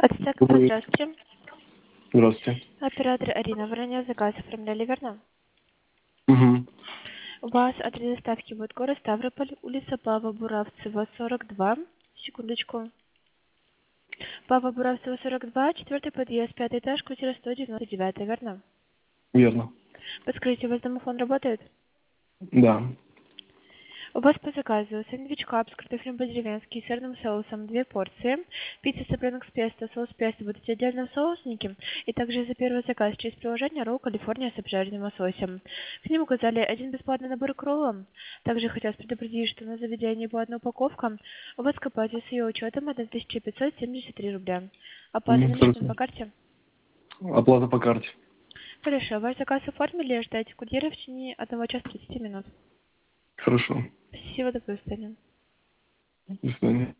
Ацтекова, здравствуйте. Здравствуйте. Оператор Арина, вы ранее заказ оформляли, верно? Угу. У вас адрес доставки будет город Ставрополь, улица Павла Буравцева, 42. Секундочку. Павла Буравцева, 42, четвертый подъезд, пятый этаж, квартира 199, верно? Верно. Подскажите, у вас домофон работает? Да. У вас по заказу сэндвич кап с картофелем по-деревенски и сырным соусом 2 порции, пицца цыпленок с песто, соус песто будут отдельно в соусники, и также за первый заказ через приложение ролл Калифорния с обжаренным лососем. К ним указали один бесплатный набор к роллам. Также хотелось предупредить, что на заведении по одной упаковка у вас копатель с ее учетом 1573 рубля. Оплата наличными Хорошо. по карте? Оплата по карте. Хорошо, ваш заказ оформили, ждайте курьера в течение 1 часа 30 минут. Хорошо. Спасибо, до свидания. До свидания.